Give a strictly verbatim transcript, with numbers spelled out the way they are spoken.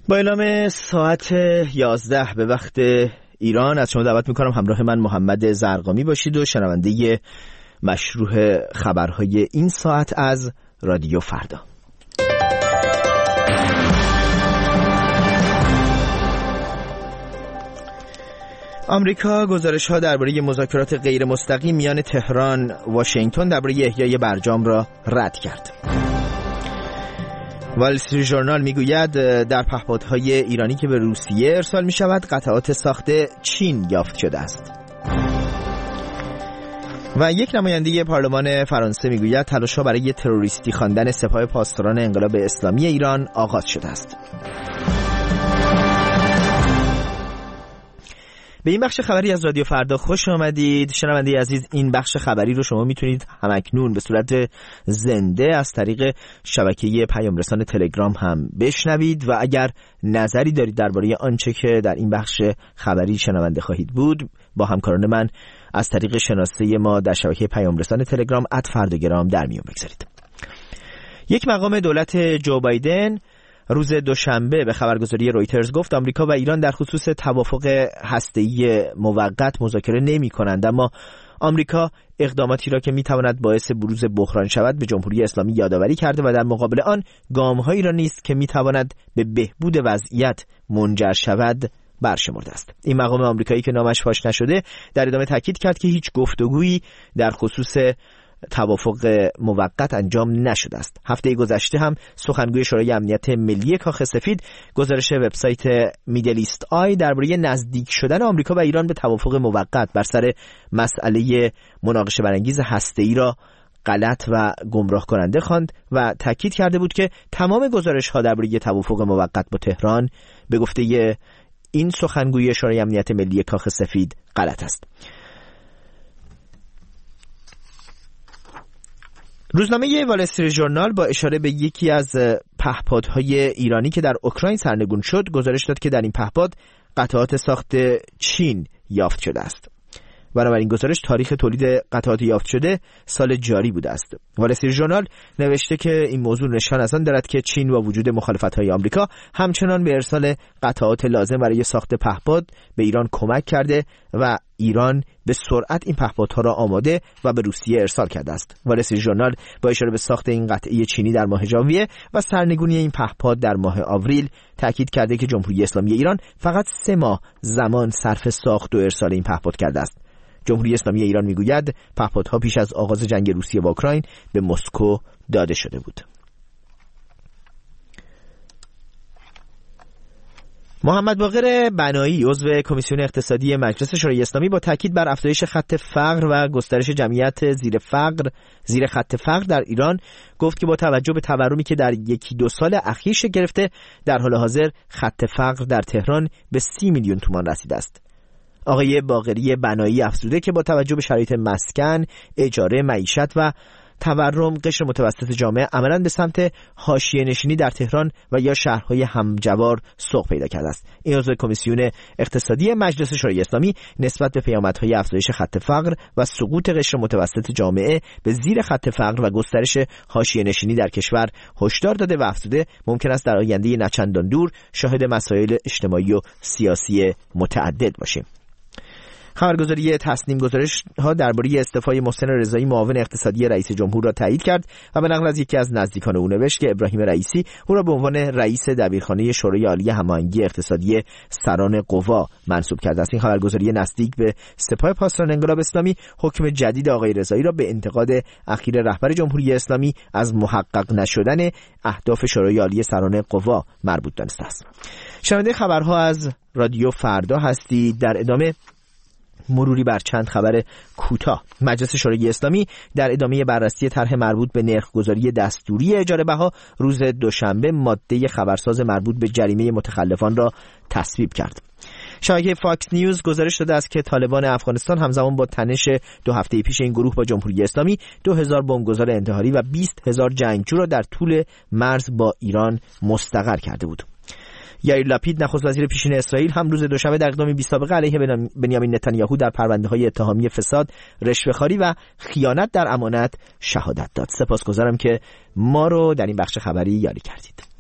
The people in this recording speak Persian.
با اعلام ساعت یازده به وقت ایران از شما دعوت میکنم همراه من محمد زرقامی باشید و شنونده مشروع خبرهای این ساعت از رادیو فردا. آمریکا گزارش‌ها درباره مذاکرات غیر مستقیم میان تهران و واشنگتن درباره احیای برجام را رد کرد. وال استریت ژورنال میگوید در پهپادهای ایرانی که به روسیه ارسال می‌شود قطعات ساخت چین یافت شده است. و یک نماینده پارلمان فرانسه میگوید تلاش‌ها برای تروریستی خواندن سپاه پاسداران انقلاب اسلامی ایران آغاز شده است. به این بخش خبری از رادیو فردا خوش آمدید. شنونده عزیز، این بخش خبری رو شما میتونید همکنون به صورت زنده از طریق شبکه پیام رسان تلگرام هم بشنوید و اگر نظری دارید درباره آنچه که در این بخش خبری شنونده خواهید بود، با همکاران من از طریق شناسه ما در شبکه پیام رسان تلگرام ات فرداگرام در میون بگذارید. یک مقام دولت جو بایدن روز دوشنبه به خبرگزاری رویترز گفت آمریکا و ایران در خصوص توافق هسته‌ای موقت مذاکره نمی‌کنند، اما آمریکا اقداماتی را که می‌تواند باعث بروز بحران شود به جمهوری اسلامی یادآوری کرده و در مقابل آن گام‌هایی را نیست که می‌تواند به بهبود وضعیت منجر شود برشمرده است. این مقام آمریکایی که نامش فاش نشده در ادامه تاکید کرد که هیچ گفتگویی در خصوص توافق موقت انجام نشده است. هفته گذشته هم سخنگوی شورای امنیت ملی کاخ سفید گزارش وبسایت میدل ایست آی درباره نزدیک شدن آمریکا و ایران به توافق موقت بر سر مسئله مناقشه برانگیز هسته‌ای را غلط و گمراه کننده خواند و تاکید کرده بود که تمام گزارش‌ها درباره توافق موقت با تهران به گفته این سخنگوی شورای امنیت ملی کاخ سفید غلط است. روزنامه وال استریت ژورنال با اشاره به یکی از پهپادهای ایرانی که در اوکراین سرنگون شد گزارش داد که در این پهپاد قطعات ساخت چین یافت شده است. بنابراین گزارش تاریخ تولید قطعات یافت شده سال جاری بوده است. وال استریت ژورنال نوشته که این موضوع نشان از آن دارد که چین با وجود مخالفت‌های آمریکا همچنان به ارسال قطعات لازم برای ساخت پهپاد به ایران کمک کرده و ایران به سرعت این پهپادها را آماده و به روسیه ارسال کرده است. وال استریت ژورنال با اشاره به ساخت این قطعه چینی در ماه ژانویه و سرنگونی این پهپاد در ماه آوریل تاکید کرده که جمهوری اسلامی ایران فقط سه ماه زمان صرف ساخت و ارسال این پهپاد کرده است. جمهوری اسلامی ایران میگوید پهپادها پیش از آغاز جنگ روسیه و اوکراین به مسکو داده شده بود. محمد باقر بنایی عضو کمیسیون اقتصادی مجلس شورای اسلامی با تاکید بر افزایش خط فقر و گسترش جمعیت زیر فقر زیر خط فقر در ایران گفت که با توجه به تورمی که در یکی دو سال اخیر شکل گرفته در حال حاضر خط فقر در تهران به سی میلیون تومان رسیده است. آقای باقری بنایی افزوده که با توجه به شرایط مسکن، اجاره، معیشت و تورم قشر متوسط جامعه عملاً به سمت حاشیه نشینی در تهران و یا شهرهای همجوار سوق پیدا کرده است. این عضو کمیسیون اقتصادی مجلس شورای اسلامی نسبت به پیامدهای افزایش خط فقر و سقوط قشر متوسط جامعه به زیر خط فقر و گسترش حاشیه نشینی در کشور هشدار داده و افزوده ممکن است در آینده نچندان دور شاهد مسائل اجتماعی و سیاسی متعدد باشیم. خبرگزاری تصنیم گزارش ها درباره استعفای محسن رضایی معاون اقتصادی رئیس جمهور را تایید کرد و به نقل از یکی از نزدیکان او نوشت که ابراهیم رئیسی او را به عنوان رئیس دبیرخانه شورای عالی هماهنگی اقتصادی سران قوا منصوب کرده است. این خبرگزاری نزدیک به سپاه پاسداران انقلاب اسلامی حکم جدید آقای رضایی را به انتقاد اخیر رهبر جمهوری اسلامی از محقق نشدن اهداف شورای عالی سران قوا مربوط دانسته است. شنونده خبرها از رادیو فردا هستید. در ادامه مروری بر چند خبر کوتاه. مجلس شورای اسلامی در ادامه بررسی طرح مربوط به نرخ‌گذاری دستوری اجاره بها روز دوشنبه ماده خبرساز مربوط به جریمه متخلفان را تصویب کرد. شبکه فاکس نیوز گزارش داده است که طالبان افغانستان همزمان با تنش دو هفته پیش این گروه با جمهوری اسلامی دو هزار بمبگذار انتحاری و بیست هزار جنگجو را در طول مرز با ایران مستقر کرده بود. یائیر لاپید نخست وزیر پیشین اسرائیل هم روز دوشنبه در اقدامی بی‌سابقه علیه بنیامین نتانیاهو در پرونده‌های اتهامی فساد، رشوه‌خواری و خیانت در امانت شهادت داد. سپاسگزارم که ما رو در این بخش خبری یاری کردید.